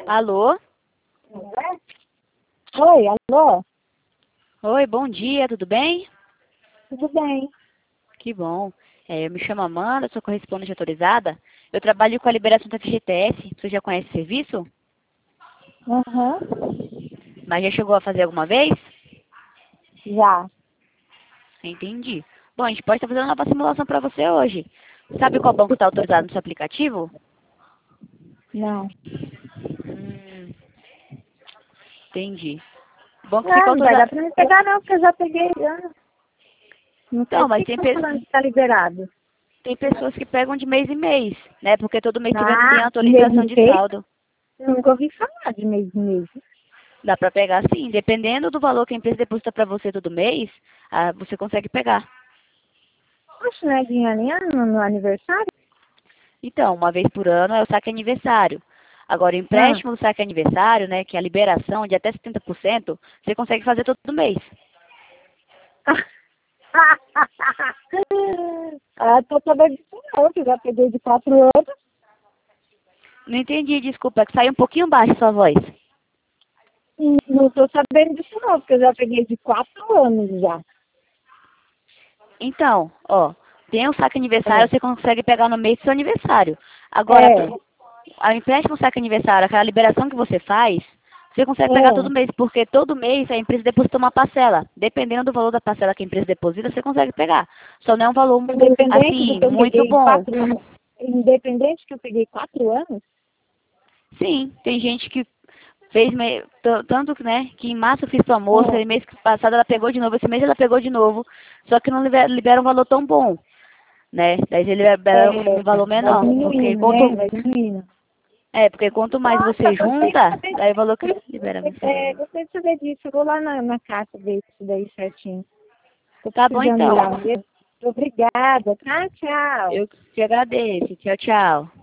Alô? Oi, alô? Oi, bom dia, tudo bem? Tudo bem? Que bom. Eu me chamo Amanda, sou correspondente autorizada. Eu trabalho com a liberação da FGTS. Você já conhece o serviço? Aham, Mas já chegou a fazer alguma vez? já. Entendi. Bom, a gente pode estar fazendo uma nova simulação para você hoje. Sabe qual banco está autorizado no seu aplicativo? Não. Hum, entendi. O banco fica Ah, não vai autorizado. dar pra me pegar não, porque eu já peguei. Não sei Não, por mas que que estão falando que tá liberado. tem pessoas que pegam de mês em mês, né? Porque todo mês tem Ah, de mês atualização em de mês? saldo. Eu nunca ouvi falar de mês em mês. Dá para pegar sim. Dependendo do valor que a empresa deposita para você todo mês, você consegue pegar. Poxa, não é dinheirinho no aniversário? Então, uma vez por ano é o saque aniversário. Agora, o Ah. empréstimo do saque aniversário, né, que é a liberação de até 70%, você consegue fazer todo mês. Ah, tô sabendo disso não, que eu já peguei de 4 anos. Não entendi, desculpa, é que saiu um pouquinho baixo a sua voz. E não tô sabendo disso não, porque eu já peguei de 4 anos já. Então, ó, tem o saque aniversário, você consegue pegar no mês do seu aniversário. Agora, É, a empréstimo saque aniversário, aquela liberação que você faz, você consegue pegar todo é. mês, porque todo mês a empresa deposita uma parcela. Dependendo do valor da parcela que a empresa deposita, você consegue pegar. Só não é um valor, Independente do assim, que eu muito peguei bom. 4 anos. Independente que eu peguei 4 anos. Sim, tem gente que fez, tanto que, né, que em março eu fiz pra moça, e mês passado ela pegou de novo, esse mês ela pegou de novo, só que não libera um valor tão bom, né? Daí ele libera um valor Vai menor, porque diminuindo, né? Vai diminuindo. porque quanto mais Nossa, você gostei de junta, saber daí o valor que disso. libera mensalmente. Gostei de saber disso. Eu vou lá na caixa ver isso daí certinho. Tô Tá bom precisando ir então. lá mesmo. Obrigada, tá? Tchau. Eu te agradeço. Tchau, tchau.